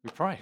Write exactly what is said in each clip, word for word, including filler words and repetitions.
We pray.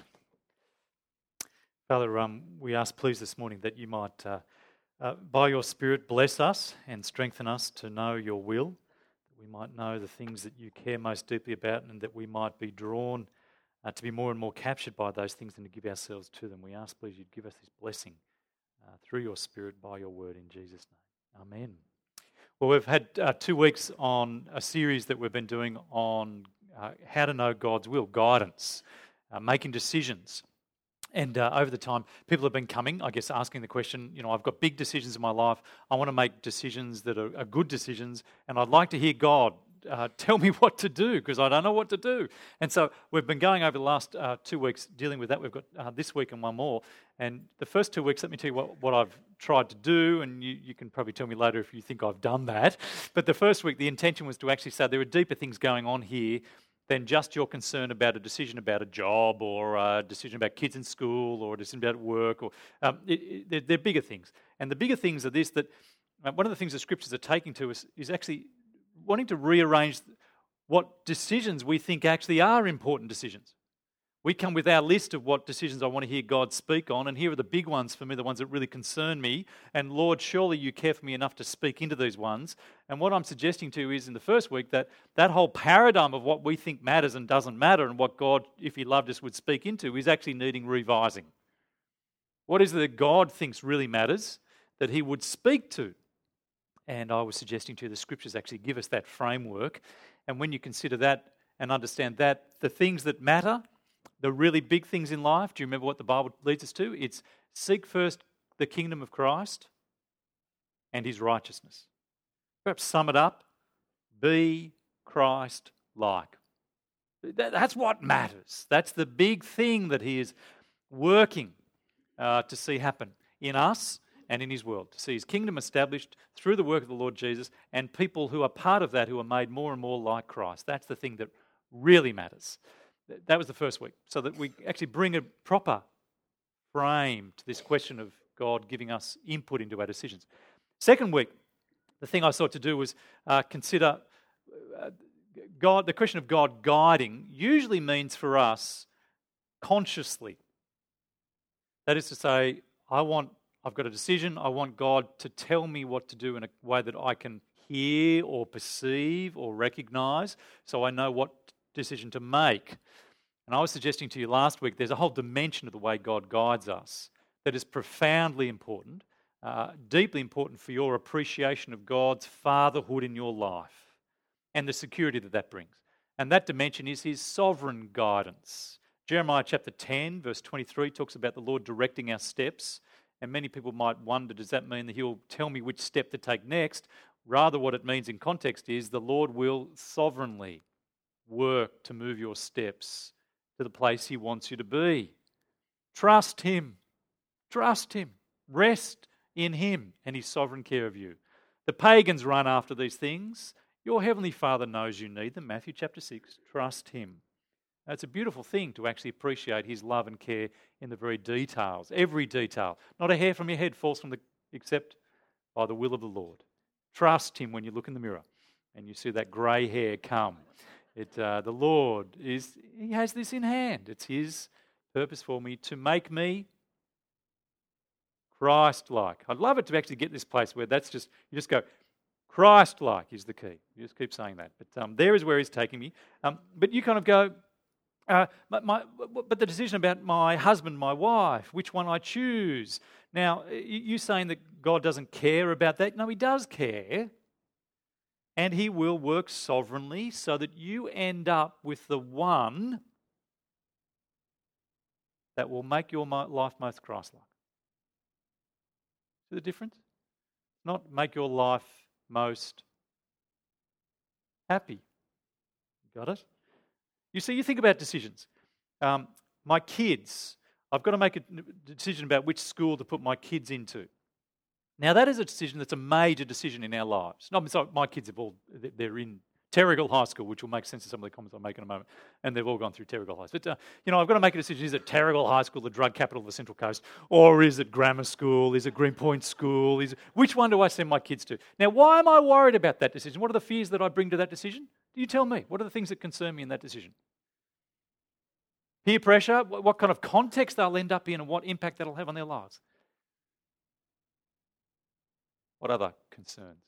Father, um, we ask please this morning that you might, uh, uh, by your Spirit, bless us and strengthen us to know your will, that we might know the things that you care most deeply about, and that we might be drawn uh, to be more and more captured by those things and to give ourselves to them. We ask please you'd give us this blessing uh, through your Spirit by your word in Jesus' name. Amen. Well, we've had uh, two weeks on a series that we've been doing on uh, how to know God's will, guidance. Uh, making decisions. And uh, over the time, people have been coming, I guess, asking the question, you know, I've got big decisions in my life. I want to make decisions that are, are good decisions, and I'd like to hear God uh, tell me what to do because I don't know what to do. And so we've been going over the last uh, two weeks dealing with that. We've got uh, this week and one more. And the first two weeks, let me tell you what, what I've tried to do, and you, you can probably tell me later if you think I've done that. But the first week, the intention was to actually say there are deeper things going on here than just your concern about a decision about a job or a decision about kids in school or a decision about work. Or um, it, it, they're, they're bigger things. And the bigger things are this, that uh, one of the things the scriptures are taking to us is actually wanting to rearrange what decisions we think actually are important decisions. We come with our list of what decisions I want to hear God speak on, and here are the big ones for me, the ones that really concern me. And Lord, surely you care for me enough to speak into these ones. And what I'm suggesting to you is in the first week that that whole paradigm of what we think matters and doesn't matter and what God, if he loved us, would speak into is actually needing revising. What is it that God thinks really matters that he would speak to? And I was suggesting to you the scriptures actually give us that framework. And when you consider that and understand that, the things that matter, the really big things in life, do you remember what the Bible leads us to? It's seek first the kingdom of Christ and his righteousness. Perhaps sum it up, be Christ-like. That's what matters. That's the big thing that he is working uh, to see happen in us and in his world, to see his kingdom established through the work of the Lord Jesus and people who are part of that who are made more and more like Christ. That's the thing that really matters. That was the first week, so that we actually bring a proper frame to this question of God giving us input into our decisions. Second week, the thing I sought to do was uh, consider uh, God. The question of God guiding usually means for us consciously. That is to say, I want, I've got a decision, I want God to tell me what to do in a way that I can hear or perceive or recognise, so I know what decision to make. And I was suggesting to you last week there's a whole dimension of the way God guides us that is profoundly important, uh, deeply important for your appreciation of God's fatherhood in your life and the security that that brings. And that dimension is his sovereign guidance. Jeremiah chapter ten verse twenty-three talks about the Lord directing our steps, and many people might wonder, does that mean that he'll tell me which step to take next? Rather, what it means in context is the Lord will sovereignly work to move your steps to the place he wants you to be. Trust him. Trust him. Rest in him and his sovereign care of you. The pagans run after these things. Your heavenly Father knows you need them. Matthew chapter six. Trust him. Now, it's a beautiful thing to actually appreciate his love and care in the very details. Every detail. Not a hair from your head falls from the except by the will of the Lord. Trust him when you look in the mirror and you see that grey hair come. It, uh, the Lord, is he has this in hand. It's his purpose for me to make me Christ-like. I'd love it to actually get this place where that's just, you just go, Christ-like is the key. You just keep saying that. But um, there is where he's taking me. Um, but you kind of go, uh, my, my, but the decision about my husband, my wife, which one I choose. Now, you saying that God doesn't care about that? No, he does care. And he will work sovereignly so that you end up with the one that will make your life most Christ-like. See the difference? Not make your life most happy. Got it? You see, you think about decisions. Um, my kids, I've got to make a decision about which school to put my kids into. Now, that is a decision that's a major decision in our lives. No, sorry, my kids have all, they're in Terrigal High School, which will make sense to some of the comments I'll make in a moment, and they've all gone through Terrigal High School. But, uh, you know, I've got to make a decision. Is it Terrigal High School, the drug capital of the Central Coast, or is it grammar school? Is it Greenpoint School? Is it, which one do I send my kids to? Now, why am I worried about that decision? What are the fears that I bring to that decision? You tell me. What are the things that concern me in that decision? Peer pressure, what kind of context they'll end up in and what impact that'll have on their lives. What other concerns?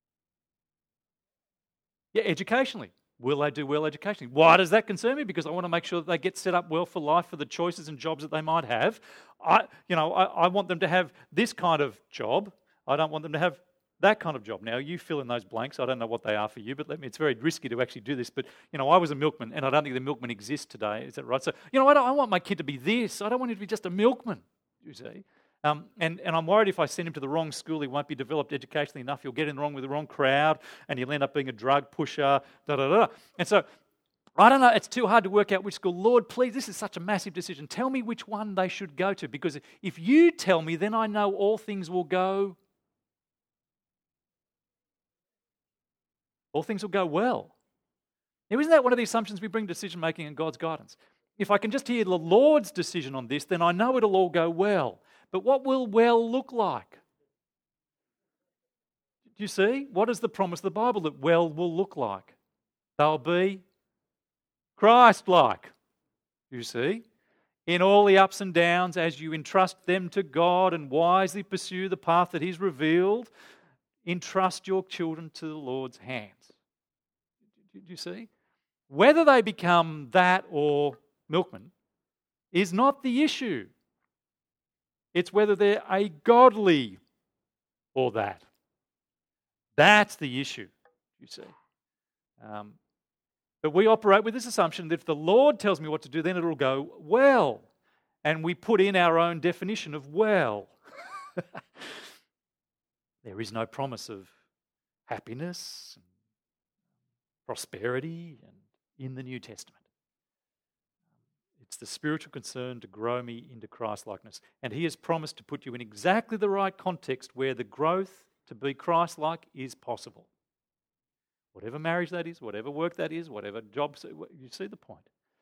Yeah, educationally. Will they do well educationally? Why does that concern me? Because I want to make sure that they get set up well for life, for the choices and jobs that they might have. I, you know, I, I want them to have this kind of job. I don't want them to have that kind of job. Now, you fill in those blanks. I don't know what they are for you, but let me, it's very risky to actually do this. But, you know, I was a milkman, and I don't think the milkman exists today. Is that right? So, you know, I, don't, I want my kid to be this. I don't want him to be just a milkman, you see. Um, and, and I'm worried if I send him to the wrong school, he won't be developed educationally enough. He'll get in wrong with the wrong crowd, and he'll end up being a drug pusher, da da da. And so, I don't know, it's too hard to work out which school. Lord, please, this is such a massive decision. Tell me which one they should go to, because if you tell me, then I know all things will go all things will go well. Now, isn't that one of the assumptions we bring to decision making and God's guidance? If I can just hear the Lord's decision on this, then I know it'll all go well. But what will well look like? Do you see? What is the promise of the Bible that well will look like? They'll be Christ-like. You see? In all the ups and downs, as you entrust them to God and wisely pursue the path that He's revealed, entrust your children to the Lord's hands. Do you see? Whether they become that or milkman is not the issue. It's whether they're a godly or that. That's the issue, you see. Um, but we operate with this assumption that if the Lord tells me what to do, then it'll go well. And we put in our own definition of well. There is no promise of happiness and prosperity and in the New Testament. It's the spiritual concern to grow me into Christ-likeness. And He has promised to put you in exactly the right context where the growth to be Christ-like is possible. Whatever marriage that is, whatever work that is, whatever job, you see the point.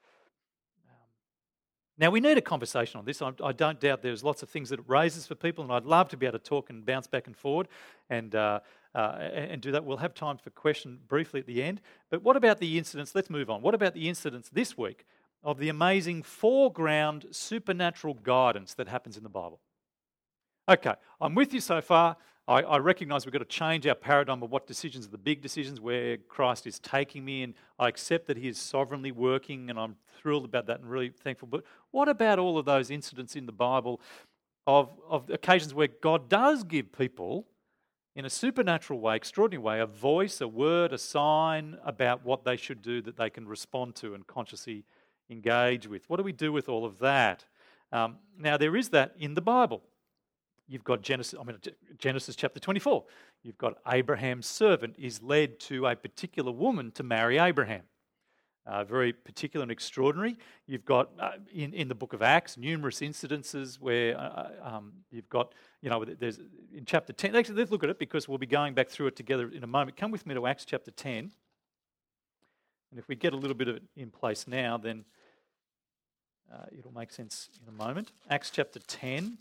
Now, we need a conversation on this. I, I don't doubt there's lots of things that it raises for people, and I'd love to be able to talk and bounce back and forward and uh, uh, and do that. We'll have time for question briefly at the end. But what about the incidents? Let's move on. What about the incidents this week of the amazing foreground supernatural guidance that happens in the Bible? Okay, I'm with you so far. I, I recognise we've got to change our paradigm of what decisions are the big decisions, where Christ is taking me, and I accept that He is sovereignly working, and I'm thrilled about that and really thankful. But what about all of those incidents in the Bible of, of occasions where God does give people, in a supernatural way, extraordinary way, a voice, a word, a sign about what they should do that they can respond to and consciously engage with? What do we do with all of that? Um, now, there is that in the Bible. You've got Genesis, I mean, Genesis chapter twenty-four. You've got Abraham's servant is led to a particular woman to marry Abraham. Uh, very particular and extraordinary. You've got, uh, in, in the book of Acts, numerous incidences where uh, um, you've got, you know, there's in chapter ten. Actually, let's look at it because we'll be going back through it together in a moment. Come with me to Acts chapter ten. And if we get a little bit of it in place now, then uh, it'll make sense in a moment. Acts chapter ten.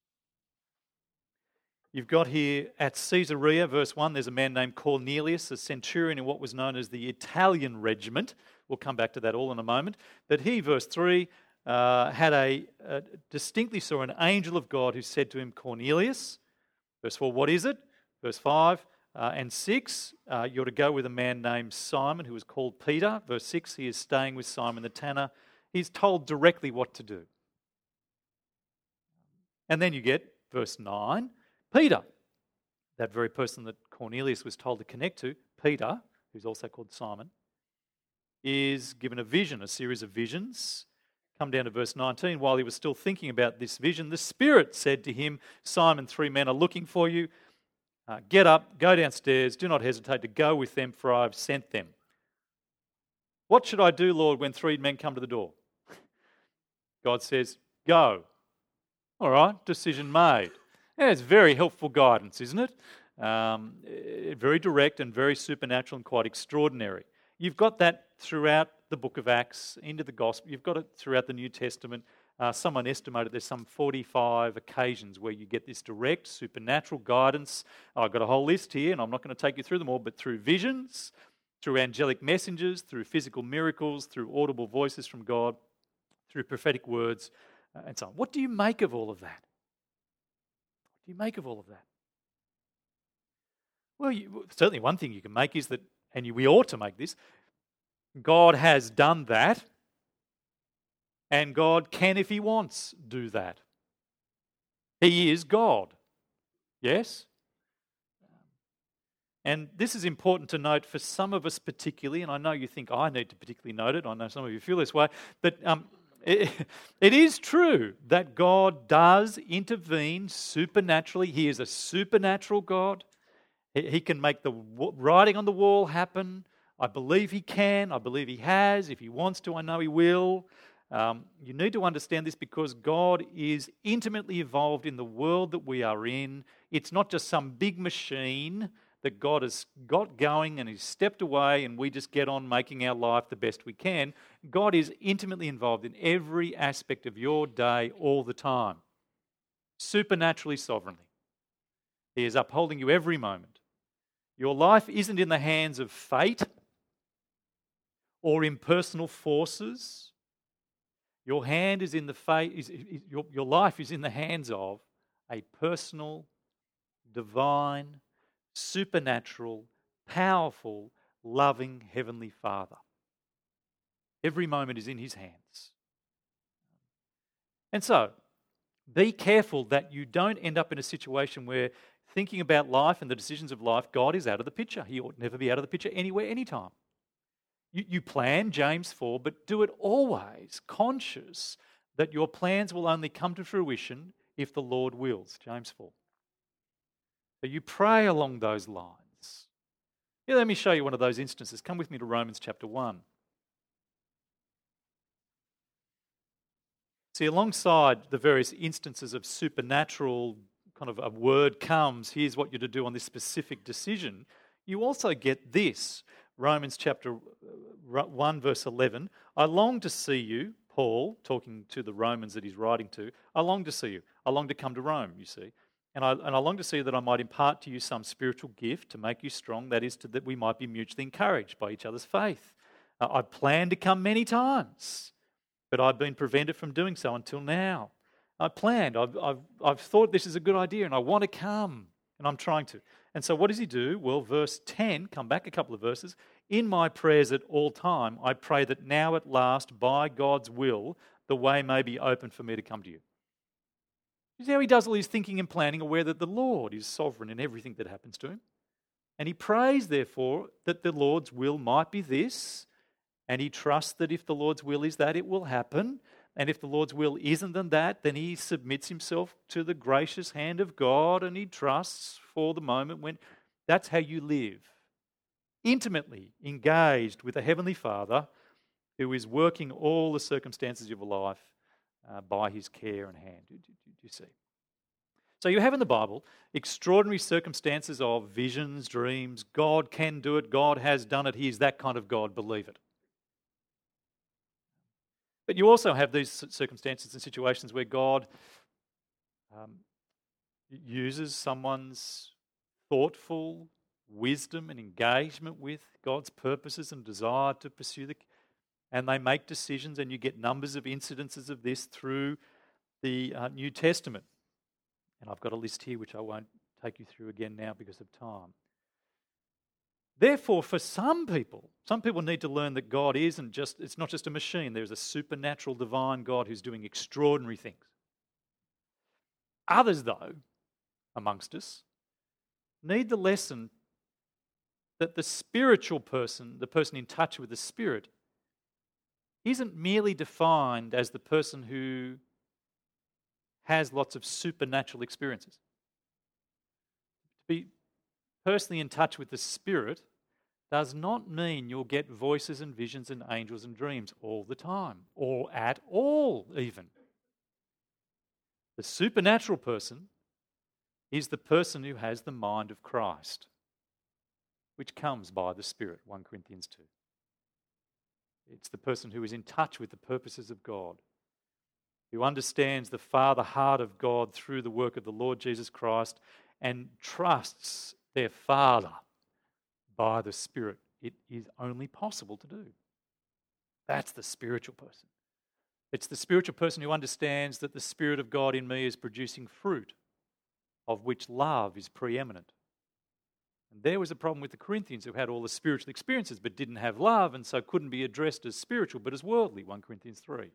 You've got here at Caesarea, verse one, there's a man named Cornelius, a centurion in what was known as the Italian regiment. We'll come back to that all in a moment. But he, verse three, uh, had a, a distinctly saw an angel of God who said to him, Cornelius. Verse four, what is it? Verse five uh, and six, uh, you're to go with a man named Simon who was called Peter. Verse six, he is staying with Simon the tanner. He's told directly what to do. And then you get verse nine. Peter, that very person that Cornelius was told to connect to, Peter, who's also called Simon, is given a vision, a series of visions. Come down to verse nineteen. While he was still thinking about this vision, the Spirit said to him, Simon, three men are looking for you. Uh, get up, go downstairs, do not hesitate to go with them, for I have sent them. What should I do, Lord, when three men come to the door? God says, go. All right, decision made. Yeah, it's very helpful guidance, isn't it? Um, very direct and very supernatural and quite extraordinary. You've got that throughout the book of Acts, into the gospel. You've got it throughout the New Testament. Uh, someone estimated there's some forty-five occasions where you get this direct supernatural guidance. I've got a whole list here, and I'm not going to take you through them all, but through visions, through angelic messengers, through physical miracles, through audible voices from God, through prophetic words, uh, and so on. What do you make of all of that? What do you make of all of that? Well, you, certainly one thing you can make is that, and you, we ought to make this, God has done that, and God can, if He wants, do that. He is God. Yes? And this is important to note for some of us particularly, and I know you think I need to particularly note it, I know some of you feel this way, but um, it, it is true that God does intervene supernaturally. He is a supernatural God. He, he can make the writing on the wall happen. I believe He can. I believe He has. If He wants to, I know He will. Um, you need to understand this because God is intimately involved in the world that we are in. It's not just some big machine that God has got going and He's stepped away and we just get on making our life the best we can. God is intimately involved in every aspect of your day all the time, supernaturally, sovereignly. He is upholding you every moment. Your life isn't in the hands of fate or impersonal forces. Your hand is in the fate. Is, is, your, your life is in the hands of a personal, divine, supernatural, powerful, loving Heavenly Father. Every moment is in His hands. And so, be careful that you don't end up in a situation where thinking about life and the decisions of life, God is out of the picture. He ought never be out of the picture anywhere, anytime. You, you plan, James four, but do it always conscious that your plans will only come to fruition if the Lord wills, James four. So you pray along those lines. Here, let me show you one of those instances. Come with me to Romans chapter one. See, alongside the various instances of supernatural kind of a word comes, here's what you're to do on this specific decision, you also get this. Romans chapter one, verse eleven. I long to see you, Paul, talking to the Romans that he's writing to, I long to see you. I long to come to Rome, you see. And I, and I long to see that I might impart to you some spiritual gift to make you strong, that is, to, that we might be mutually encouraged by each other's faith. Uh, I planned to come many times, but I've been prevented from doing so until now. I planned, I've, I've, I've thought this is a good idea and I want to come, and I'm trying to. And so what does he do? Well, verse ten, come back a couple of verses. In my prayers at all time, I pray that now at last, by God's will, the way may be open for me to come to you. You see how he does all his thinking and planning, aware that the Lord is sovereign in everything that happens to him. And he prays, therefore, that the Lord's will might be this, and he trusts that if the Lord's will is that, it will happen. And if the Lord's will isn't than that, then he submits himself to the gracious hand of God, and he trusts for the moment when that's how you live. Intimately engaged with a Heavenly Father who is working all the circumstances of your life uh, by his care and hand. Do, do, do you see? So you have in the Bible extraordinary circumstances of visions, dreams. God can do it. God has done it. He is that kind of God. Believe it. But you also have these circumstances and situations where God um, uses someone's thoughtful wisdom and engagement with God's purposes and desire to pursue the, and they make decisions, and you get numbers of incidences of this through the uh, New Testament. And I've got a list here which I won't take you through again now because of time. Therefore, for some people, some people need to learn that God isn't just, it's not just a machine. There's a supernatural divine God who's doing extraordinary things. Others, though, amongst us, need the lesson that the spiritual person, the person in touch with the Spirit, isn't merely defined as the person who has lots of supernatural experiences. To be personally in touch with the Spirit does not mean you'll get voices and visions and angels and dreams all the time, or at all even. The supernatural person is the person who has the mind of Christ, which comes by the Spirit, First Corinthians two. It's the person who is in touch with the purposes of God, who understands the Father heart of God through the work of the Lord Jesus Christ and trusts their Father by the Spirit. It is only possible to do. That's the spiritual person. It's the spiritual person who understands that the Spirit of God in me is producing fruit, of which love is preeminent. And there was a problem with the Corinthians who had all the spiritual experiences but didn't have love, and so couldn't be addressed as spiritual but as worldly, First Corinthians three.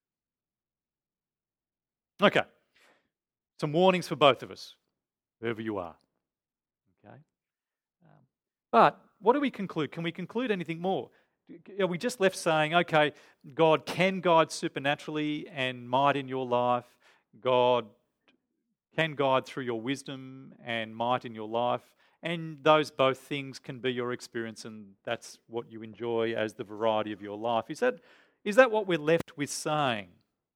Okay, some warnings for both of us, whoever you are. Okay, um, but what do we conclude? Can we conclude anything more? Are we just left saying, okay, God can guide supernaturally and might in your life, God can guide through your wisdom and might in your life, and those both things can be your experience, and that's what you enjoy as the variety of your life? Is that, is that what we're left with saying?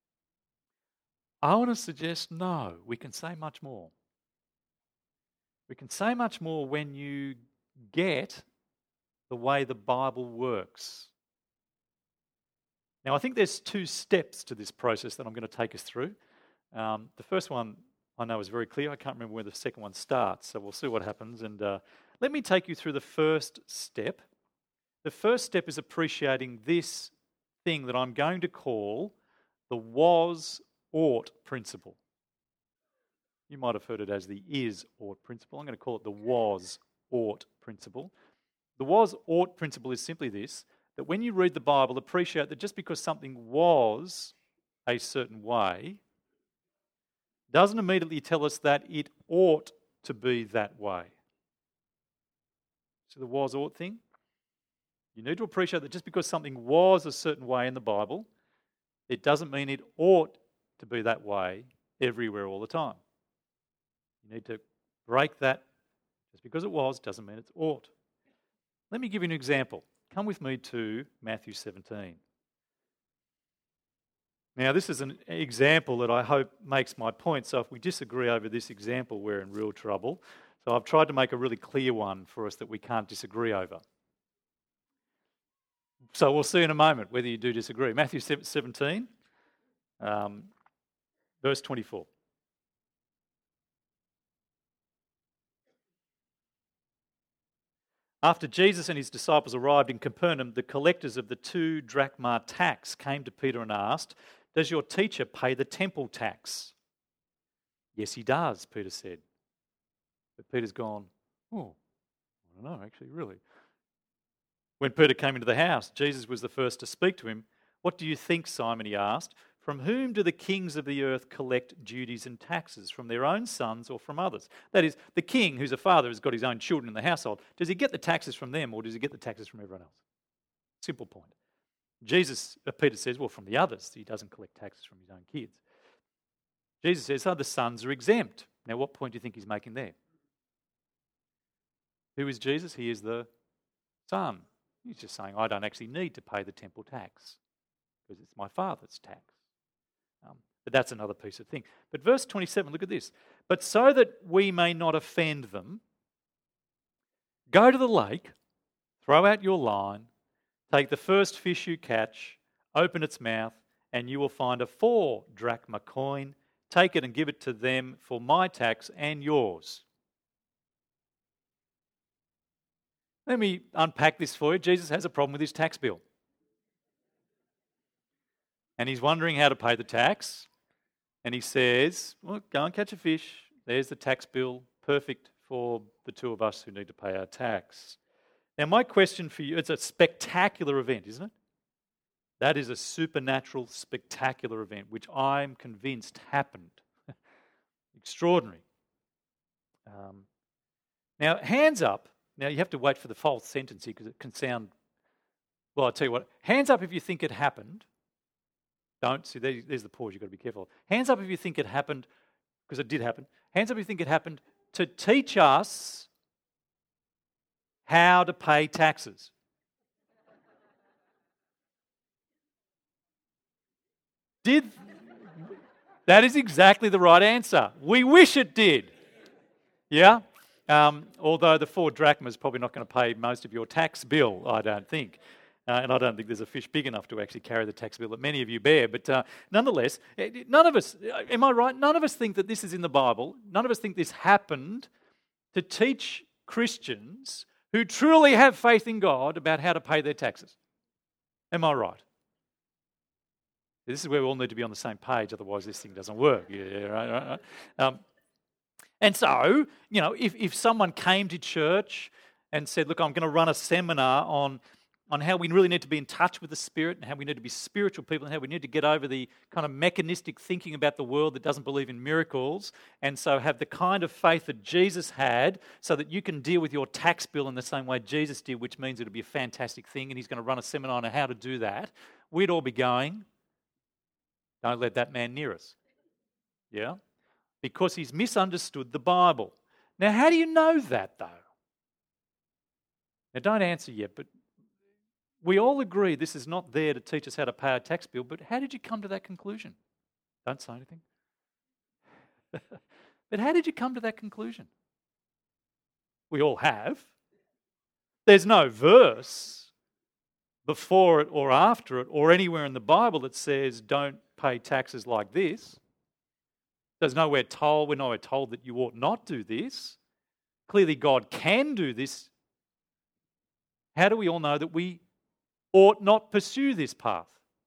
I want to suggest no, we can say much more. We can say much more when you get the way the Bible works. Now, I think there's two steps to this process that I'm going to take us through. Um, the first one I know is very clear. I can't remember where the second one starts, so we'll see what happens. And uh, let me take you through the first step. The first step is appreciating this thing that I'm going to call the was-ought principle. You might have heard it as the is-ought principle. I'm going to call it the was-ought principle. The was-ought principle is simply this, that when you read the Bible, appreciate that just because something was a certain way doesn't immediately tell us that it ought to be that way. So the was-ought thing, you need to appreciate that just because something was a certain way in the Bible, it doesn't mean it ought to be that way everywhere all the time. You need to break that. Just because it was doesn't mean it's ought. Let me give you an example. Come with me to Matthew seventeen. Now, this is an example that I hope makes my point. So if we disagree over this example, we're in real trouble. So I've tried to make a really clear one for us that we can't disagree over. So we'll see in a moment whether you do disagree. Matthew seventeen, um, verse twenty-four. After Jesus and his disciples arrived in Capernaum, the collectors of the two drachma tax came to Peter and asked, "Does your teacher pay the temple tax?" "Yes, he does," Peter said. But Peter's gone, "Oh, I don't know, actually, really." When Peter came into the house, Jesus was the first to speak to him. "What do you think, Simon?" he asked. "From whom do the kings of the earth collect duties and taxes? From their own sons or from others?" That is, the king, who's a father, has got his own children in the household. Does he get the taxes from them or does he get the taxes from everyone else? Simple point. Jesus, uh, Peter says, well, from the others. He doesn't collect taxes from his own kids. Jesus says, oh, the sons are exempt. Now, what point do you think he's making there? Who is Jesus? He is the Son. He's just saying, I don't actually need to pay the temple tax because it's my Father's tax. Um, but that's another piece of thing. But verse twenty-seven, look at this. "But so that we may not offend them, go to the lake, throw out your line, take the first fish you catch, open its mouth, and you will find a four drachma coin. Take it and give it to them for my tax and yours." Let me unpack this for you. Jesus has a problem with his tax bill. And he's wondering how to pay the tax. And he says, well, go and catch a fish. There's the tax bill, perfect for the two of us who need to pay our tax. Now, my question for you, it's a spectacular event, isn't it? That is a supernatural, spectacular event, which I'm convinced happened. Extraordinary. Um, now, hands up. Now, you have to wait for the false sentence here because it can sound, well, I'll tell you what. Hands up if you think it happened. Don't, see, there's the pause, you've got to be careful. Hands up if you think it happened, because it did happen. Hands up if you think it happened to teach us how to pay taxes. Did, that is exactly the right answer. We wish it did. Yeah? Um, although the four drachma is probably not going to pay most of your tax bill, I don't think. Uh, and I don't think there's a fish big enough to actually carry the tax bill that many of you bear. But uh, nonetheless, none of us, am I right? None of us think that this is in the Bible. None of us think this happened to teach Christians who truly have faith in God about how to pay their taxes. Am I right? This is where we all need to be on the same page, otherwise this thing doesn't work. Yeah, right, right, right. Um, and so, you know, if, if someone came to church and said, look, I'm going to run a seminar on, on how we really need to be in touch with the Spirit and how we need to be spiritual people and how we need to get over the kind of mechanistic thinking about the world that doesn't believe in miracles, and so have the kind of faith that Jesus had so that you can deal with your tax bill in the same way Jesus did, which means it'll be a fantastic thing, and he's going to run a seminar on how to do that, we'd all be going, don't let that man near us. Yeah? Because he's misunderstood the Bible. Now, how do you know that, though? Now, don't answer yet, but we all agree this is not there to teach us how to pay our tax bill, but how did you come to that conclusion? Don't say anything. But how did you come to that conclusion? We all have. There's no verse before it or after it or anywhere in the Bible that says don't pay taxes like this. There's nowhere told, we're nowhere told that you ought not do this. Clearly God can do this. How do we all know that we ought not pursue this path?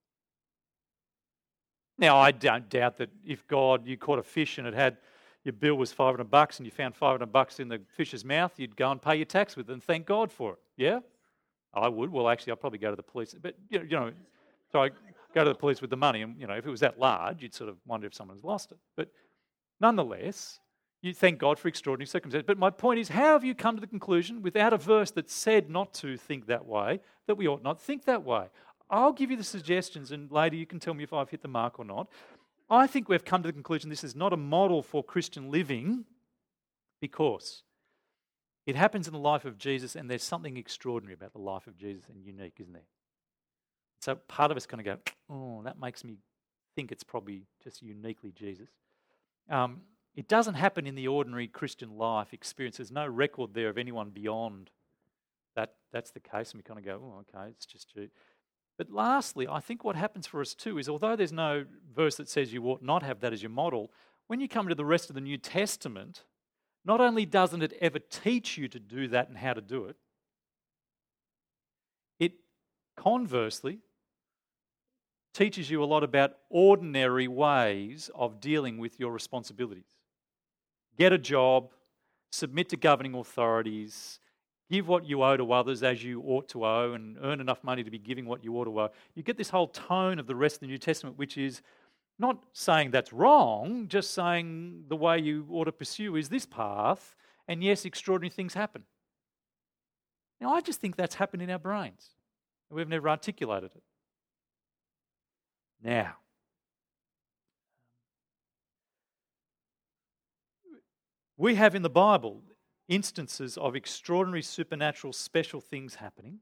Now, I don't doubt that if God, you caught a fish and it had, your bill was five hundred bucks and you found five hundred bucks in the fish's mouth, you'd go and pay your tax with it and thank God for it. Yeah? I would. Well, actually, I'd probably go to the police. But, you know, you know so I go to the police with the money and, you know, if it was that large, you'd sort of wonder if someone's lost it. But nonetheless, you thank God for extraordinary circumstances. But my point is, how have you come to the conclusion, without a verse that said not to think that way, that we ought not think that way? I'll give you the suggestions, and later you can tell me if I've hit the mark or not. I think we've come to the conclusion this is not a model for Christian living because it happens in the life of Jesus, and there's something extraordinary about the life of Jesus and unique, isn't there? So part of us kind of go, oh, that makes me think it's probably just uniquely Jesus. Um, it doesn't happen in the ordinary Christian life experience. There's no record there of anyone beyond that. That's the case, and we kind of go, oh, okay, it's just you. But lastly, I think what happens for us too is, although there's no verse that says you ought not have that as your model, when you come to the rest of the New Testament, not only doesn't it ever teach you to do that and how to do it, it conversely teaches you a lot about ordinary ways of dealing with your responsibilities. Get a job, submit to governing authorities, give what you owe to others as you ought to owe, and earn enough money to be giving what you ought to owe. You get this whole tone of the rest of the New Testament, which is not saying that's wrong, just saying the way you ought to pursue is this path, and yes, extraordinary things happen. Now, I just think that's happened in our brains. We've never articulated it. Now, we have in the Bible instances of extraordinary supernatural special things happening,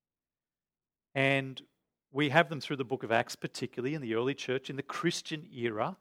and we have them through the book of Acts, particularly in the early church, in the Christian era.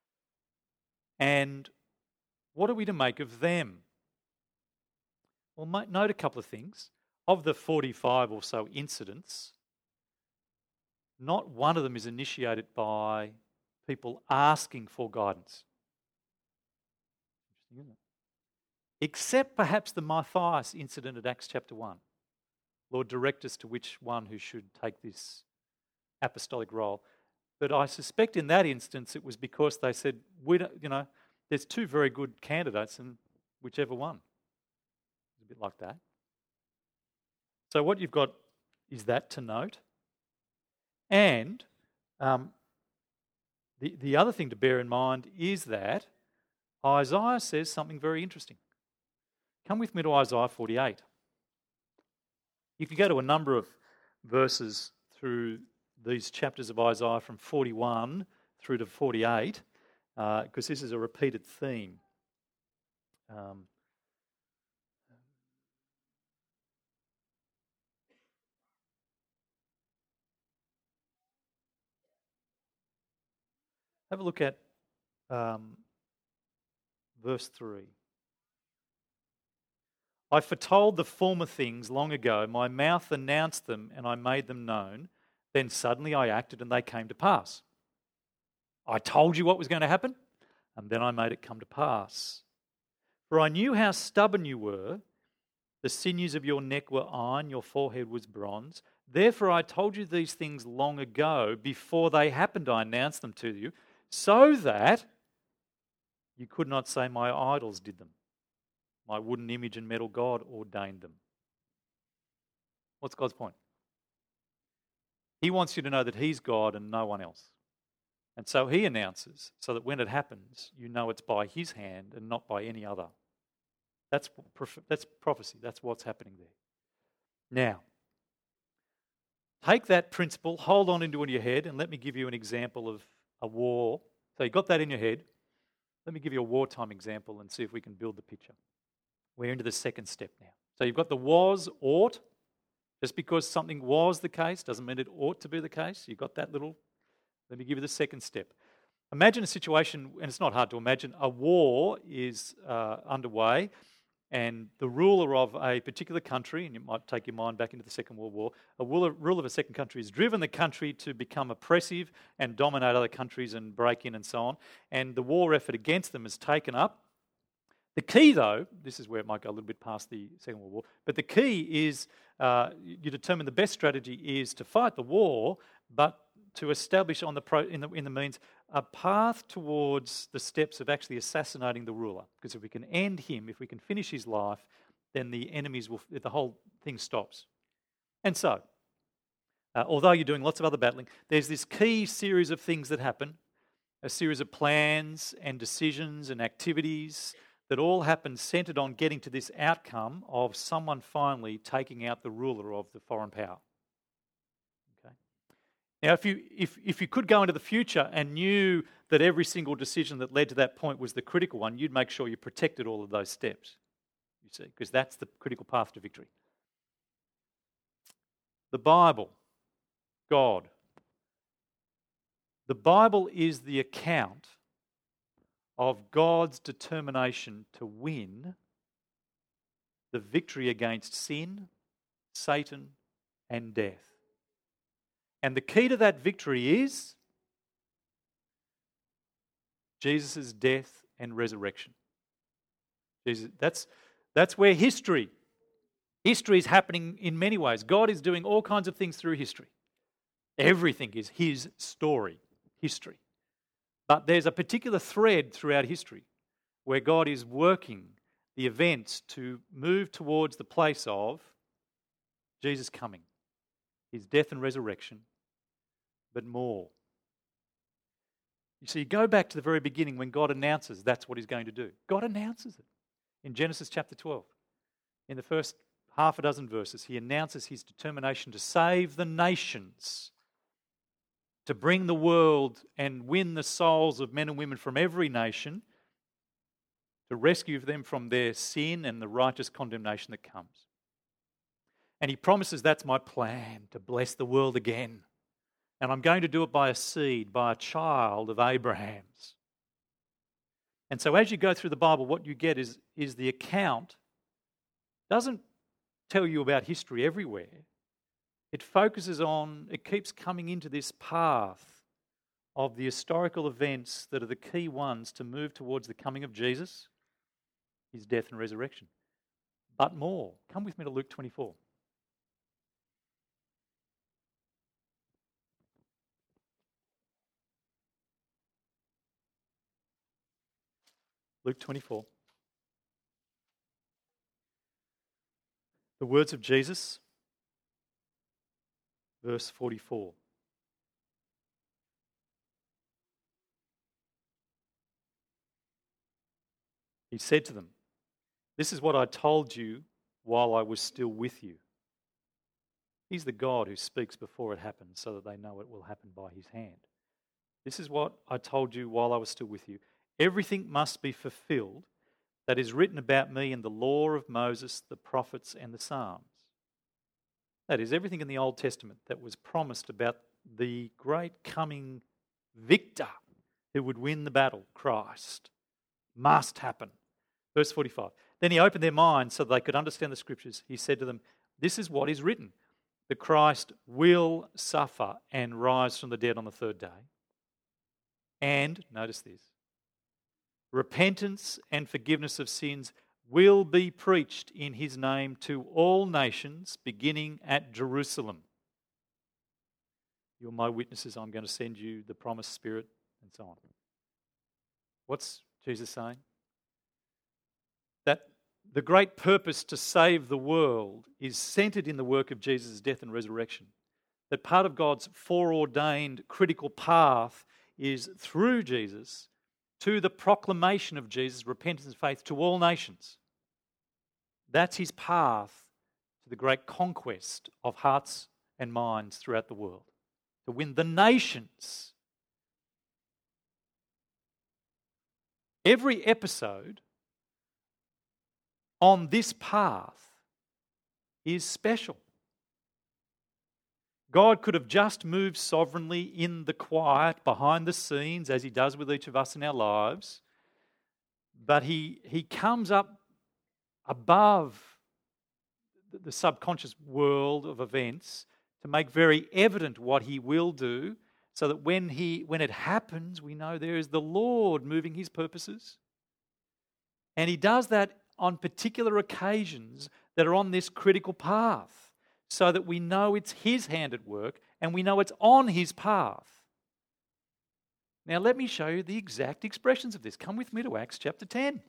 And what are we to make of them? Well, note a couple of things. Of the forty-five or so incidents, not one of them is initiated by people asking for guidance. Interesting, isn't it? Except perhaps the Matthias incident at Acts chapter one. Lord, direct us to which one who should take this apostolic role. But I suspect in that instance it was because they said, we don't, you know, there's two very good candidates and whichever one. It's a bit like that. So what you've got is that to note. And um, the, the other thing to bear in mind is that Isaiah says something very interesting. Come with me to Isaiah forty-eight. You can go to a number of verses through these chapters of Isaiah from forty-one through to forty-eight, because uh, this is a repeated theme. Um, have a look at um, verse three. I foretold the former things long ago. My mouth announced them and I made them known. Then suddenly I acted and they came to pass. I told you what was going to happen and then I made it come to pass. For I knew how stubborn you were. The sinews of your neck were iron, your forehead was bronze. Therefore I told you these things long ago. Before they happened, I announced them to you, so that you could not say my idols did them. My wooden image and metal God ordained them. What's God's point? He wants you to know that he's God and no one else. And so he announces, so that when it happens, you know it's by his hand and not by any other. That's, that's prophecy. That's what's happening there. Now, take that principle, hold on into it in your head, and let me give you an example of a war. So you got that in your head. Let me give you a wartime example and see if we can build the picture. We're into the second step now. So you've got the was, ought. Just because something was the case doesn't mean it ought to be the case. You've got that little... Let me give you the second step. Imagine a situation, and it's not hard to imagine, a war is uh, underway, and the ruler of a particular country, and you might take your mind back into the Second World War, a ruler, ruler of a second country has driven the country to become oppressive and dominate other countries and break in and so on, and the war effort against them is taken up. The key, though, this is where it might go a little bit past the Second World War, but the key is uh, you determine the best strategy is to fight the war, but to establish on the pro, in the in the means a path towards the steps of actually assassinating the ruler. Because if we can end him, if we can finish his life, then the enemies will, the whole thing stops. And so, uh, although you're doing lots of other battling, there's this key series of things that happen, a series of plans and decisions and activities that all happen centred on getting to this outcome of someone finally taking out the ruler of the foreign power. Now, if you if if you could go into the future and knew that every single decision that led to that point was the critical one, you'd make sure you protected all of those steps, you see, because that's the critical path to victory. The Bible, God. The Bible is the account of God's determination to win the victory against sin, Satan, and death. And the key to that victory is Jesus' death and resurrection. Jesus, that's, that's where history, history is happening in many ways. God is doing all kinds of things through history. Everything is his story, history. But there's a particular thread throughout history where God is working the events to move towards the place of Jesus coming. His death and resurrection, but more. You see, go back to the very beginning when God announces that's what he's going to do. God announces it. In Genesis chapter twelve, in the first half a dozen verses, he announces his determination to save the nations, to bring the world and win the souls of men and women from every nation, to rescue them from their sin and the righteous condemnation that comes. And he promises that's my plan, to bless the world again. And I'm going to do it by a seed, by a child of Abraham's. And so as you go through the Bible, what you get is, is the account doesn't tell you about history everywhere. It focuses on, it keeps coming into this path of the historical events that are the key ones to move towards the coming of Jesus, his death and resurrection. But more. Come with me to Luke twenty-four. Luke twenty-four. The words of Jesus, verse forty-four. He said to them, "This is what I told you while I was still with you." He's the God who speaks before it happens so that they know it will happen by his hand. This is what I told you while I was still with you. Everything must be fulfilled that is written about me in the law of Moses, the prophets, and the Psalms. That is, everything in the Old Testament that was promised about the great coming victor who would win the battle, Christ, must happen. Verse forty-five. Then he opened their minds so that they could understand the scriptures. He said to them, "This is what is written. The Christ will suffer and rise from the dead on the third day. And, notice this, repentance and forgiveness of sins will be preached in his name to all nations, beginning at Jerusalem." You're my witnesses. I'm going to send you the promised Spirit, and so on. What's Jesus saying? That the great purpose to save the world is centered in the work of Jesus' death and resurrection. That part of God's foreordained critical path is through Jesus to the proclamation of Jesus, repentance and faith to all nations. That's his path to the great conquest of hearts and minds throughout the world. To win the nations. Every episode on this path is special. God could have just moved sovereignly in the quiet, behind the scenes, as he does with each of us in our lives, but he, he comes up above the subconscious world of events to make very evident what he will do, so that when he when it happens, we know there is the Lord moving his purposes. And he does that on particular occasions that are on this critical path, so that we know it's his hand at work and we know it's on his path. Now let me show you the exact expressions of this. Come with me to Acts chapter ten.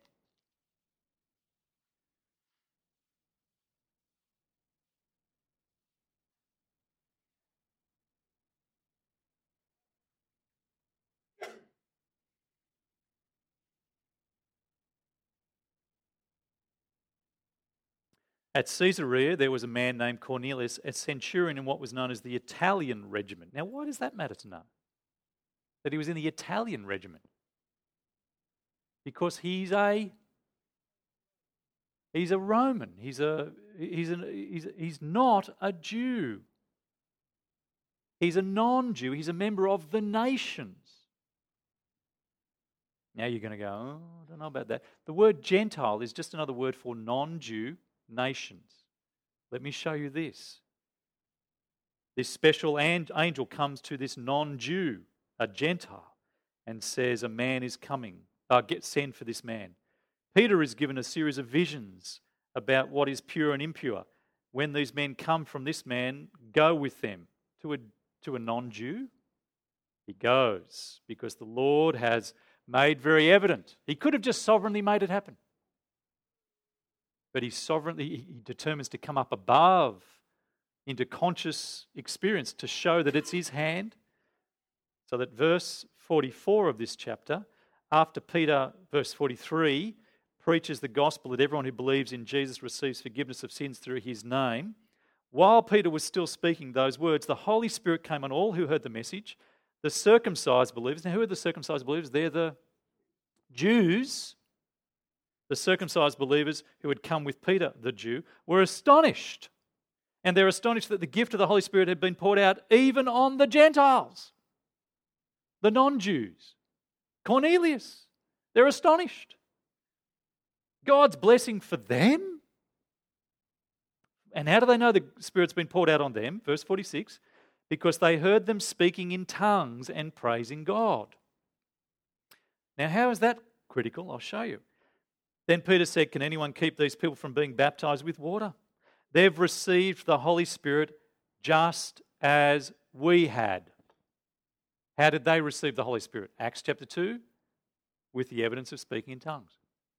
At Caesarea, there was a man named Cornelius, a centurion in what was known as the Italian regiment. Now, why does that matter to know? That he was in the Italian regiment? Because he's a he's a Roman. He's a he's an, he's he's not a Jew. He's a non-Jew. He's a member of the nations. Now you're going to go, oh, I don't know about that. The word Gentile is just another word for non-Jew nations. Let me show you this. This special angel comes to this non-Jew, a Gentile, and says, a man is coming. Uh, get send for this man. Peter is given a series of visions about what is pure and impure. When these men come from this man, go with them. To a, to a non-Jew, he goes, because the Lord has made very evident. He could have just sovereignly made it happen. But he sovereignly, he determines to come up above into conscious experience to show that it's his hand. So that verse forty-four of this chapter, after Peter, verse forty-three, preaches the gospel that everyone who believes in Jesus receives forgiveness of sins through his name, while Peter was still speaking those words, the Holy Spirit came on all who heard the message, the circumcised believers. Now, who are the circumcised believers? They're the Jews. The circumcised believers who had come with Peter, the Jew, were astonished. And they're astonished that the gift of the Holy Spirit had been poured out even on the Gentiles, the non-Jews. Cornelius, they're astonished. God's blessing for them. And how do they know the Spirit's been poured out on them? Verse forty-six, because they heard them speaking in tongues and praising God. Now, how is that critical? I'll show you. Then Peter said, can anyone keep these people from being baptized with water? They've received the Holy Spirit just as we had. How did they receive the Holy Spirit? Acts chapter two, with the evidence of speaking in tongues.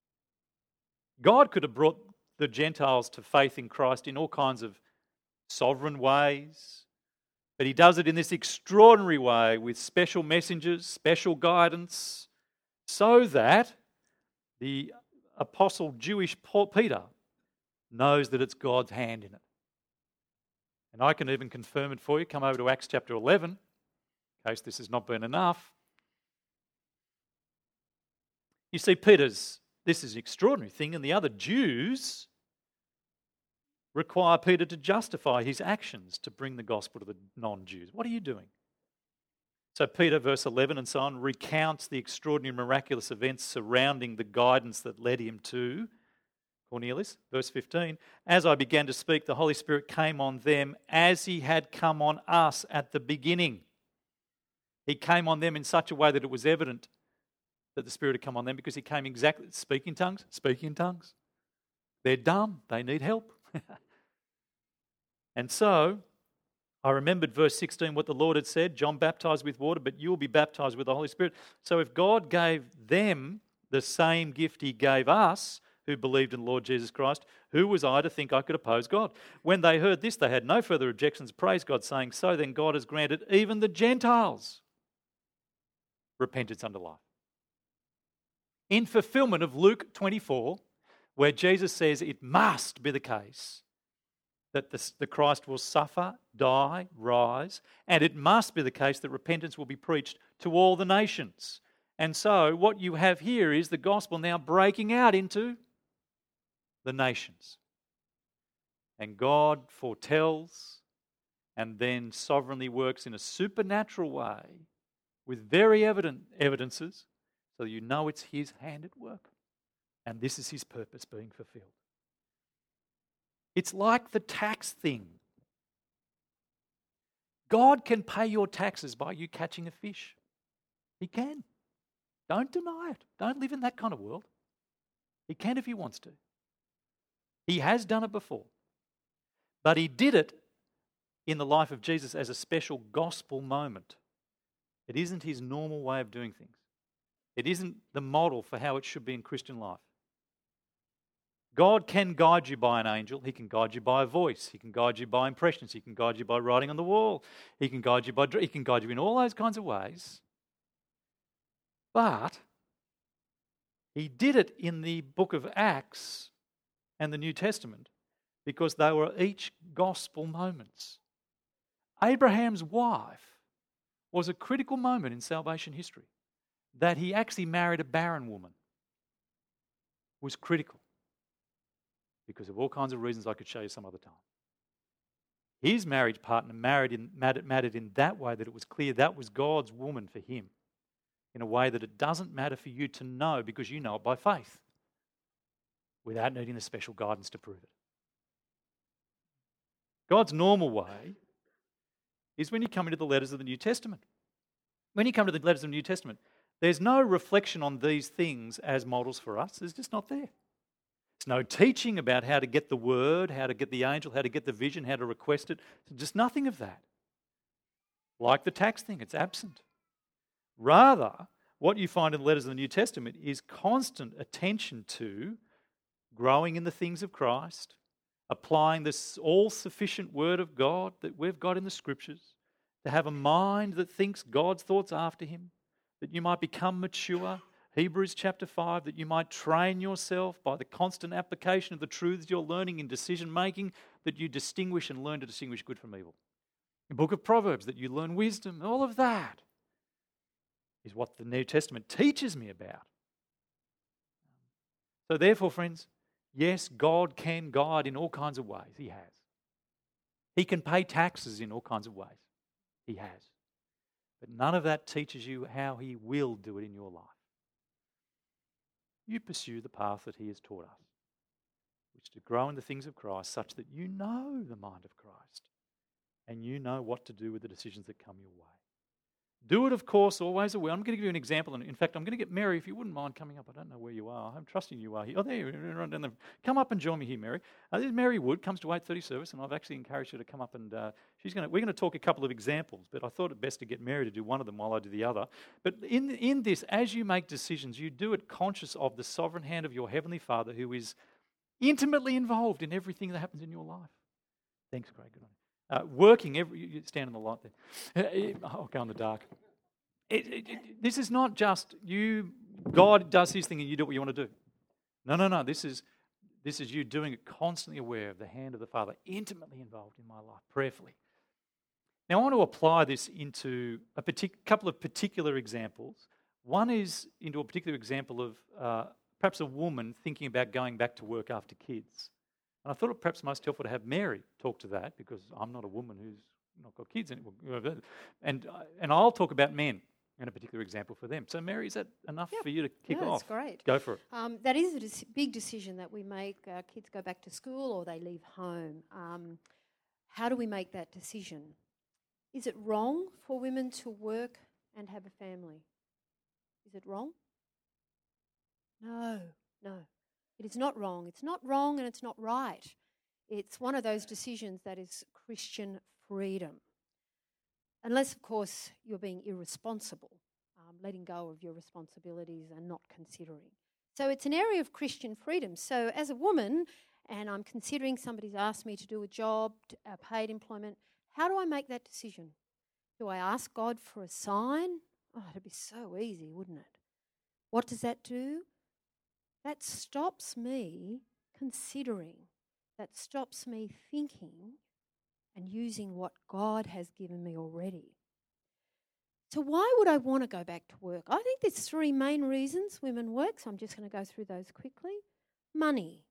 God could have brought the Gentiles to faith in Christ in all kinds of sovereign ways, but he does it in this extraordinary way with special messengers, special guidance, so that the apostle Jewish Peter knows that it's God's hand in it. And I can even confirm it for you. Come over to Acts chapter eleven, in case this has not been enough. You see, Peter's, this is an extraordinary thing, and the other Jews require Peter to justify his actions to bring the gospel to the non-Jews. What are you doing? So Peter, verse eleven and so on, recounts the extraordinary miraculous events surrounding the guidance that led him to Cornelius. Verse fifteen, as I began to speak, the Holy Spirit came on them as he had come on us at the beginning. He came on them in such a way that it was evident that the Spirit had come on them, because he came exactly, speaking in tongues, speaking in tongues. They're dumb, they need help. And so, I remembered verse sixteen, what the Lord had said, John baptized with water, but you will be baptized with the Holy Spirit. So if God gave them the same gift he gave us, who believed in the Lord Jesus Christ, who was I to think I could oppose God? When they heard this, they had no further objections, praised God, saying, so then God has granted even the Gentiles repentance unto life. In fulfillment of Luke twenty-four, where Jesus says it must be the case that the, the Christ will suffer, die, rise, and it must be the case that repentance will be preached to all the nations. And so what you have here is the gospel now breaking out into the nations. And God foretells and then sovereignly works in a supernatural way with very evident evidences so that you know it's his hand at work. And this is his purpose being fulfilled. It's like the tax thing. God can pay your taxes by you catching a fish. He can. Don't deny it. Don't live in that kind of world. He can if he wants to. He has done it before. But he did it in the life of Jesus as a special gospel moment. It isn't his normal way of doing things. It isn't the model for how it should be in Christian life. God can guide you by an angel. He can guide you by a voice. He can guide you by impressions. He can guide you by writing on the wall. He can guide you by he can guide you in all those kinds of ways. But he did it in the book of Acts and the New Testament because they were each gospel moments. Abraham's wife was a critical moment in salvation history. That he actually married a barren woman was critical because of all kinds of reasons I could show you some other time. His marriage partner married in, mattered, mattered in that way that it was clear that was God's woman for him in a way that it doesn't matter for you to know because you know it by faith without needing the special guidance to prove it. God's normal way is when you come into the letters of the New Testament. When you come to the letters of the New Testament, there's no reflection on these things as models for us. It's just not there. There's no teaching about how to get the word, how to get the angel, how to get the vision, how to request it. Just nothing of that. Like the tax thing, it's absent. Rather, what you find in the letters of the New Testament is constant attention to growing in the things of Christ, applying this all-sufficient word of God that we've got in the Scriptures, to have a mind that thinks God's thoughts after him, that you might become mature. Hebrews chapter five, that you might train yourself by the constant application of the truths you're learning in decision making, that you distinguish and learn to distinguish good from evil. The book of Proverbs, that you learn wisdom. All of that is what the New Testament teaches me about. So therefore, friends, yes, God can guide in all kinds of ways. He has. He can pay taxes in all kinds of ways. He has. But none of that teaches you how he will do it in your life. You pursue the path that he has taught us, which is to grow in the things of Christ such that you know the mind of Christ and you know what to do with the decisions that come your way. Do it, of course, always aware. I'm going to give you an example. In fact, I'm going to get Mary, if you wouldn't mind coming up. I don't know where you are. I'm trusting you are here. Oh, there you are. Come up and join me here, Mary. Uh, Mary Wood comes to eight thirty service, and I've actually encouraged her to come up and uh, she's going to, we're going to talk a couple of examples, but I thought it best to get Mary to do one of them while I do the other. But in, in this, as you make decisions, you do it conscious of the sovereign hand of your Heavenly Father who is intimately involved in everything that happens in your life. Thanks, Craig. Good on you. Uh, working, every, you stand in the light there. I'll go in the dark. It, it, it, this is not just you, God does his thing and you do what you want to do. No, no, no. This is, this is you doing it constantly aware of the hand of the Father, intimately involved in my life, prayerfully. Now, I want to apply this into a partic- couple of particular examples. One is into a particular example of uh, perhaps a woman thinking about going back to work after kids. And I thought it perhaps most helpful to have Mary talk to that because I'm not a woman who's not got kids anymore. And, and I'll talk about men and a particular example for them. So, Mary, is that enough yep. for you to kick yeah, off? That's great. Go for it. Um, that is a dis- big decision that we make. Our kids go back to school or they leave home. Um, how do we make that decision? Is it wrong for women to work and have a family? Is it wrong? No, no. It is not wrong. It's not wrong and it's not right. It's one of those decisions that is Christian freedom. unless, of course, you're being irresponsible, um, letting go of your responsibilities and not considering. So it's an area of Christian freedom. So as a woman, and I'm considering somebody's asked me to do a job, a paid employment, how do I make that decision? Do I ask God for a sign? Oh, it'd be so easy, wouldn't it? What does that do? That stops me considering. That stops me thinking and using what God has given me already. So why would I want to go back to work? I think there's three main reasons women work, so I'm just going to go through those quickly. Money.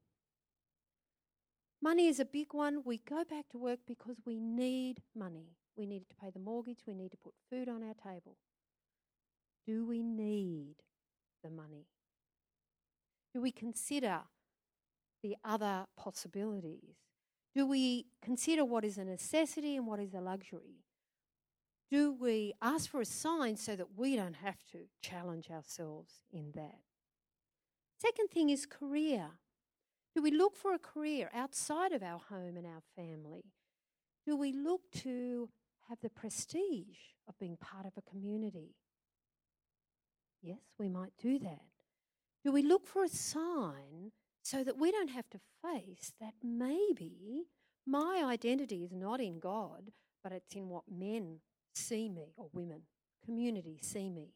Money is a big one. We go back to work because we need money. We need to pay the mortgage. We need to put food on our table. Do we need the money? Do we consider the other possibilities? Do we consider what is a necessity and what is a luxury? Do we ask for a sign so that we don't have to challenge ourselves in that? Second thing is career. Do we look for a career outside of our home and our family? Do we look to have the prestige of being part of a community? Yes, we might do that. Do we look for a sign so that we don't have to face that maybe my identity is not in God, but it's in what men see me, or women, community see me?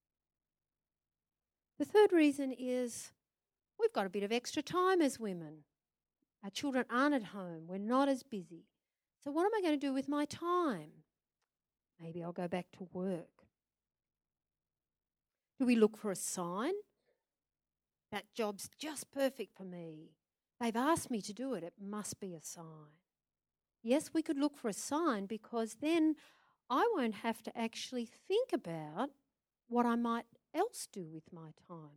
The third reason is we've got a bit of extra time as women. Our children aren't at home. We're not as busy. So what am I going to do with my time? Maybe I'll go back to work. Do we look for a sign? That job's just perfect for me. They've asked me to do it. It must be a sign. Yes, we could look for a sign because then I won't have to actually think about what I might else do with my time.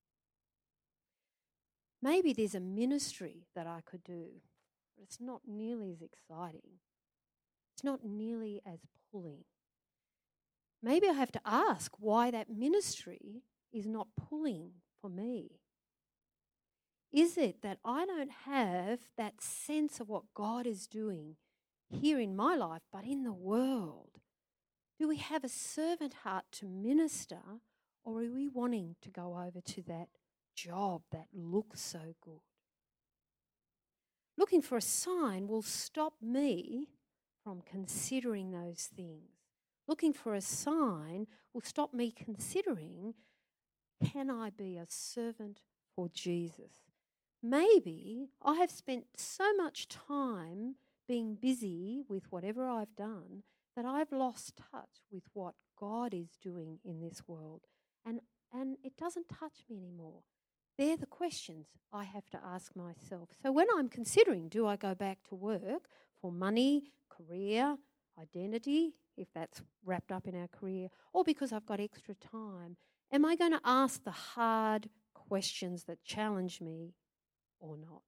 Maybe there's a ministry that I could do, but it's not nearly as exciting. It's not nearly as pulling. Maybe I have to ask why that ministry is not pulling for me. Is it that I don't have that sense of what God is doing here in my life, but in the world? Do we have a servant heart to minister, or are we wanting to go over to that job that looks so good? Looking for a sign will stop me from considering those things. Looking for a sign will stop me considering, can I be a servant for Jesus? Maybe I have spent so much time being busy with whatever I've done that I've lost touch with what God is doing in this world. And, and it doesn't touch me anymore. They're the questions I have to ask myself. So when I'm considering, do I go back to work for money, career, identity, if that's wrapped up in our career, or because I've got extra time, am I going to ask the hard questions that challenge me or not?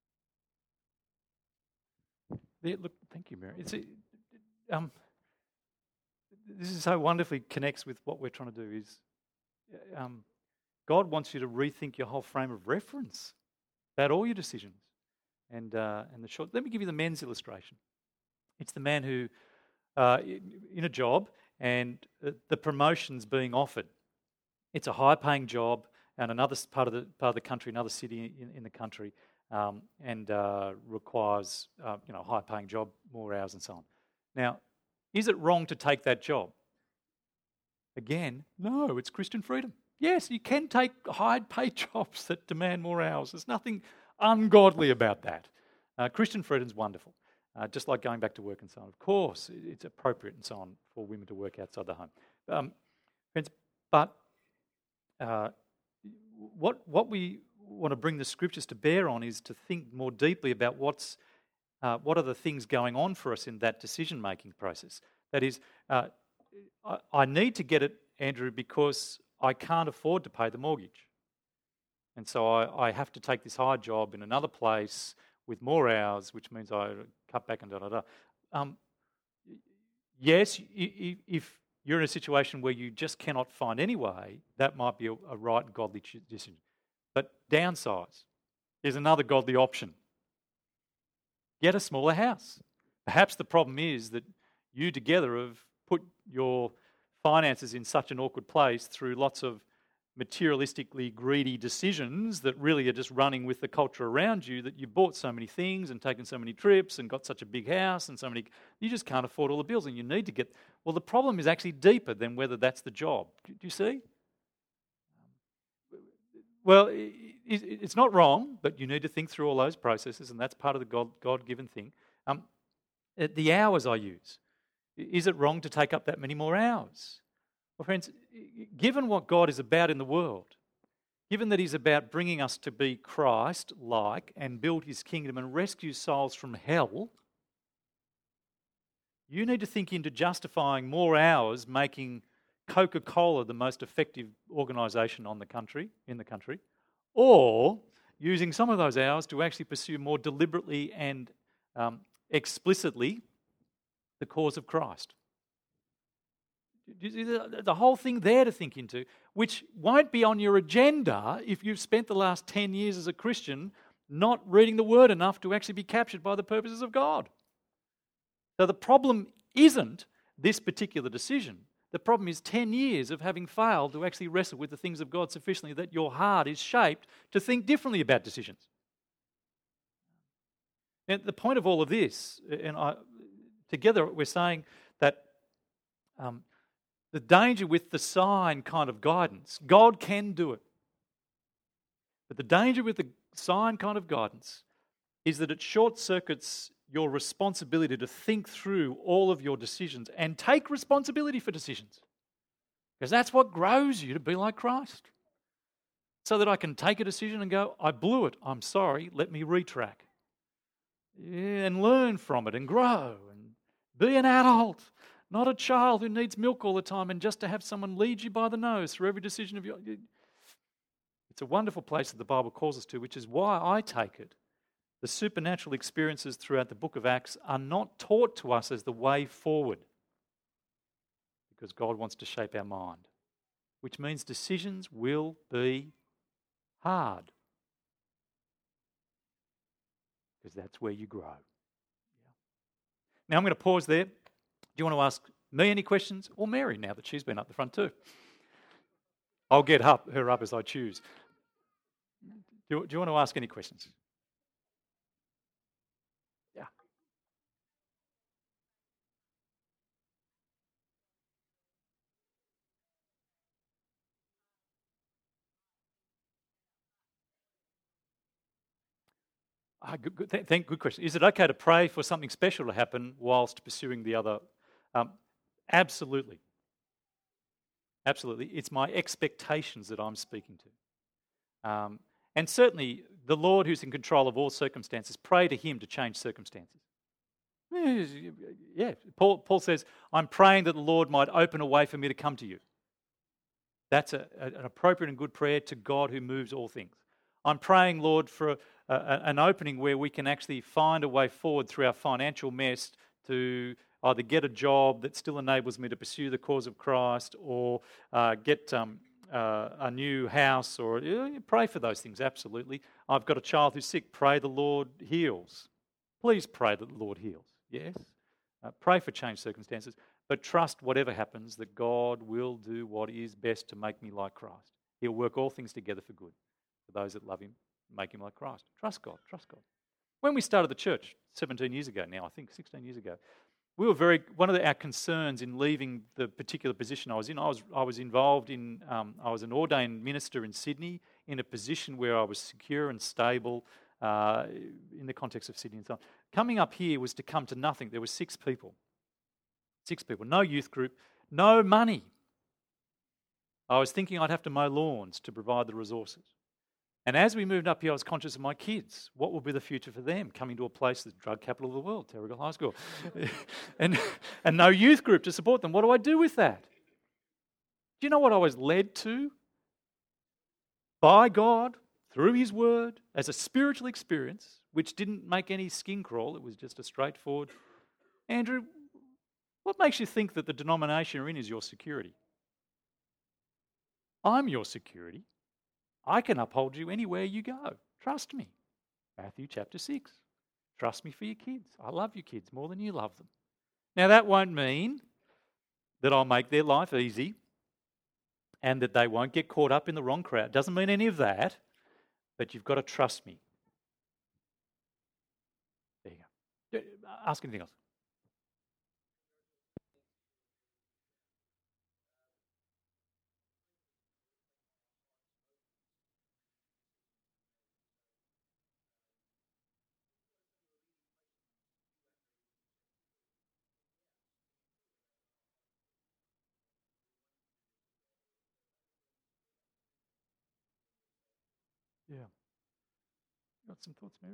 Yeah, look, thank you, Mary. It's a, um, this is so wonderfully connects with what we're trying to do. Is um, God wants you to rethink your whole frame of reference about all your decisions. And uh, and the short. Let me give you the men's illustration. It's the man who, uh, in a job, and the promotion's being offered. It's a high-paying job, and another part of the part of the country, another city in, in the country, um, and uh, requires uh, you know a high-paying job, more hours, and so on. Now, is it wrong to take that job? Again, no. It's Christian freedom. Yes, you can take high-paid jobs that demand more hours. There's nothing ungodly about that. Uh, Christian freedom's wonderful. Uh, just like going back to work and so on. Of course, it's appropriate and so on for women to work outside the home. Um, friends, but uh, what what we want to bring the scriptures to bear on is to think more deeply about what's uh, what are the things going on for us in that decision-making process. That is, uh, I, I need to get it, Andrew, because I can't afford to pay the mortgage. And so I, I have to take this high job in another place with more hours, which means I cut back and da da da. Um, yes, if you're in a situation where you just cannot find any way, that might be a, a right and godly decision. But downsize is another godly option. Get a smaller house. Perhaps the problem is that you together have put your finances in such an awkward place through lots of materialistically greedy decisions that really are just running with the culture around you, that you bought so many things and taken so many trips and got such a big house and so many, you just can't afford all the bills and you need to get, well, the problem is actually deeper than whether that's the job. Do you see? Well, it's not wrong, but you need to think through all those processes, and that's part of the God, God-given thing. Um, the hours I use, is it wrong to take up that many more hours? Well, friends, given what God is about in the world, given that He's about bringing us to be Christ-like and build His kingdom and rescue souls from hell, you need to think into justifying more hours making Coca-Cola the most effective organisation on the country, in the country, or using some of those hours to actually pursue more deliberately and um, explicitly the cause of Christ. The whole thing there to think into, which won't be on your agenda if you've spent the last ten years as a Christian not reading the Word enough to actually be captured by the purposes of God. So the problem isn't this particular decision. The problem is ten years of having failed to actually wrestle with the things of God sufficiently that your heart is shaped to think differently about decisions. And the point of all of this, and I, together we're saying that um, the danger with the sign kind of guidance, God can do it. But the danger with the sign kind of guidance is that it short-circuits your responsibility to think through all of your decisions and take responsibility for decisions. Because that's what grows you to be like Christ. So that I can take a decision and go, I blew it, I'm sorry, let me retrack. Yeah, and learn from it and grow and be an adult. Not a child who needs milk all the time and just to have someone lead you by the nose through every decision of your... It's a wonderful place that the Bible calls us to, which is why I take it. The supernatural experiences throughout the book of Acts are not taught to us as the way forward because God wants to shape our mind, which means decisions will be hard because that's where you grow. Now I'm going to pause there. Do you want to ask me any questions? Or Mary, now that she's been up the front too? I'll get up, her up as I choose. Do you, do you want to ask any questions? Yeah. Ah, good, good, th- thank, good question. Is it okay to pray for something special to happen whilst pursuing the other? Um, absolutely. Absolutely. It's my expectations that I'm speaking to. Um, and certainly, the Lord who's in control of all circumstances, pray to Him to change circumstances. Yeah, Paul, Paul says, I'm praying that the Lord might open a way for me to come to you. That's a, a, an appropriate and good prayer to God who moves all things. I'm praying, Lord, for a, a, an opening where we can actually find a way forward through our financial mess to either get a job that still enables me to pursue the cause of Christ or uh, get um, uh, a new house or uh, pray for those things, absolutely. I've got a child who's sick. Pray the Lord heals. Please pray that the Lord heals, yes. Uh, pray for changed circumstances, but trust whatever happens that God will do what is best to make me like Christ. He'll work all things together for good for those that love Him, make Him like Christ. Trust God, trust God. When we started the church seventeen years ago now, I think sixteen years ago, we were very, one of the, our concerns in leaving the particular position I was in, I was I was involved in, um, I was an ordained minister in Sydney in a position where I was secure and stable uh, in the context of Sydney and so on. Coming up here was to come to nothing. There were six people. Six people, no youth group, no money. I was thinking I'd have to mow lawns to provide the resources. And as we moved up here, I was conscious of my kids. What will be the future for them? Coming to a place that's drug capital of the world, Terrigal High School. and, and no youth group to support them. What do I do with that? Do you know what I was led to? By God, through His Word, as a spiritual experience, which didn't make any skin crawl. It was just a straightforward, Andrew, what makes you think that the denomination you're in is your security? I'm your security. I can uphold you anywhere you go. Trust me. Matthew chapter six. Trust me for your kids. I love your kids more than you love them. Now that won't mean that I'll make their life easy and that they won't get caught up in the wrong crowd. Doesn't mean any of that, but you've got to trust me. There you go. Ask anything else. Yeah. Got some thoughts, Mary?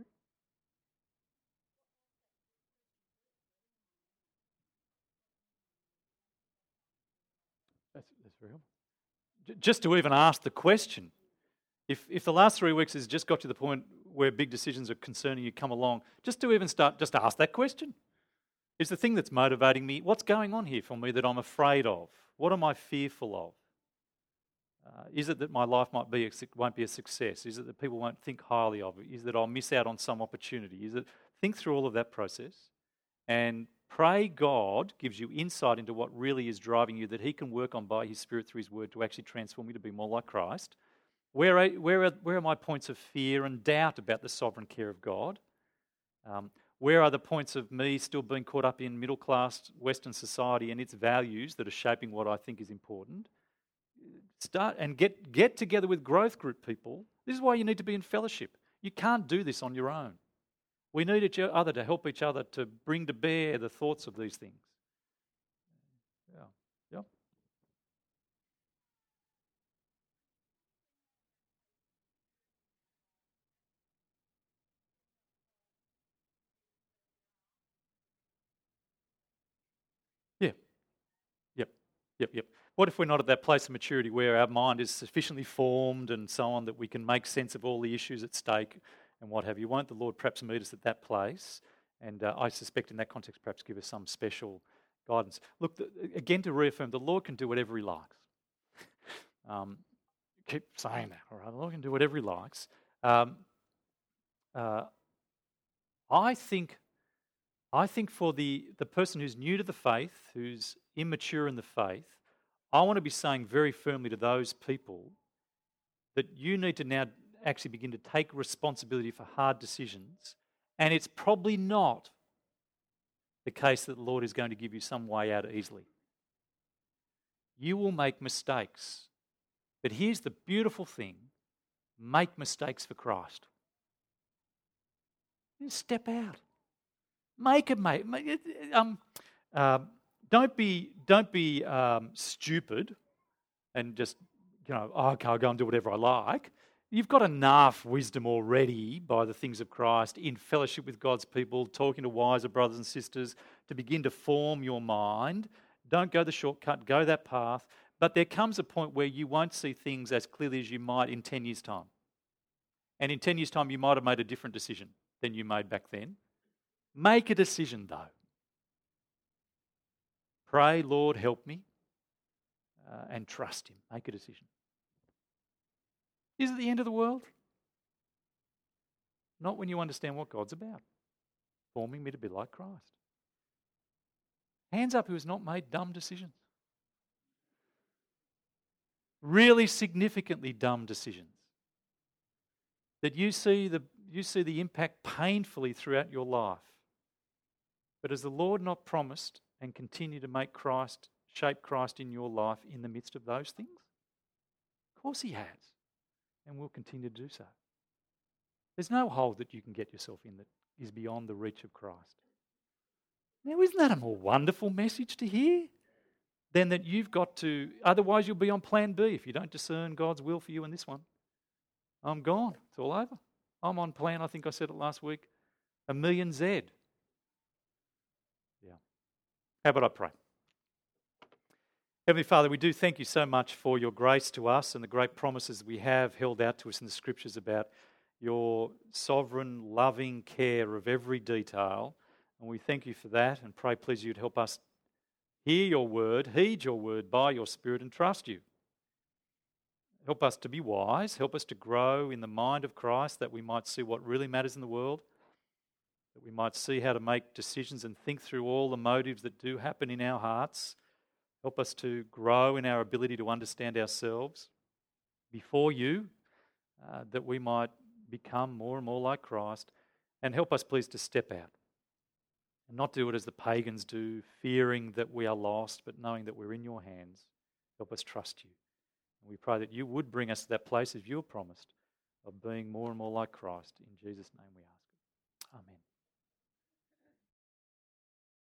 That's, that's very helpful. J- Just to even ask the question, if if the last three weeks has just got to the point where big decisions are concerning you come along, just to even start, just ask that question. Is the thing that's motivating me, what's going on here for me that I'm afraid of? What am I fearful of? Uh, is it that my life might be a, won't be a success? Is it that people won't think highly of it? Is it that I'll miss out on some opportunity? Is it think through all of that process and pray God gives you insight into what really is driving you, that He can work on by His Spirit through His Word to actually transform you to be more like Christ. Where are, where are, where are my points of fear and doubt about the sovereign care of God? Um, where are the points of me still being caught up in middle class Western society and its values that are shaping what I think is important? Start and get, get together with growth group people. This is why you need to be in fellowship. You can't do this on your own. We need each other to help each other to bring to bear the thoughts of these things. Yeah, yeah. Yeah, yep, yep, yep. What if we're not at that place of maturity where our mind is sufficiently formed and so on that we can make sense of all the issues at stake and what have you? Won't the Lord perhaps meet us at that place? And uh, I suspect in that context perhaps give us some special guidance. Look, the, again to reaffirm, the Lord can do whatever He likes. um, keep saying that, all right? The Lord can do whatever He likes. Um, uh, I think I think for the, the person who's new to the faith, who's immature in the faith, I want to be saying very firmly to those people that you need to now actually begin to take responsibility for hard decisions. And it's probably not the case that the Lord is going to give you some way out easily. You will make mistakes. But here's the beautiful thing: make mistakes for Christ. Just step out. Make it, mate. Um, uh, don't be, don't be um, stupid and just, you know, oh, okay, I'll go and do whatever I like. You've got enough wisdom already by the things of Christ, in fellowship with God's people, talking to wiser brothers and sisters, to begin to form your mind. Don't go the shortcut, go that path. But there comes a point where you won't see things as clearly as you might in ten years' time. And in ten years' time, you might have made a different decision than you made back then. Make a decision, though. Pray, Lord, help me, uh, and trust Him. Make a decision. Is it the end of the world? Not when you understand what God's about. Forming me to be like Christ. Hands up who has not made dumb decisions. Really significantly dumb decisions. That you see the, you see the impact painfully throughout your life. But has the Lord not promised and continue to make Christ, shape Christ in your life in the midst of those things? Of course He has, and will continue to do so. There's no hole that you can get yourself in that is beyond the reach of Christ. Now, isn't that a more wonderful message to hear than that you've got to, otherwise you'll be on plan B if you don't discern God's will for you in this one. I'm gone. It's all over. I'm on plan, I think I said it last week, a million Z. Yeah. How about I pray? Heavenly Father, we do thank You so much for Your grace to us and the great promises we have held out to us in the Scriptures about Your sovereign, loving care of every detail. And we thank You for that, and pray, please, You'd help us hear Your word, heed Your word by Your Spirit, and trust You. Help us to be wise, help us to grow in the mind of Christ, that we might see what really matters in the world, that we might see how to make decisions and think through all the motives that do happen in our hearts. Help us to grow in our ability to understand ourselves before you, uh, that we might become more and more like Christ. And help us, please, to step out and not do it as the pagans do, fearing that we are lost, but knowing that we're in your hands. Help us trust you. And we pray that you would bring us to that place, as you have promised, of being more and more like Christ. In Jesus' name we ask. Amen.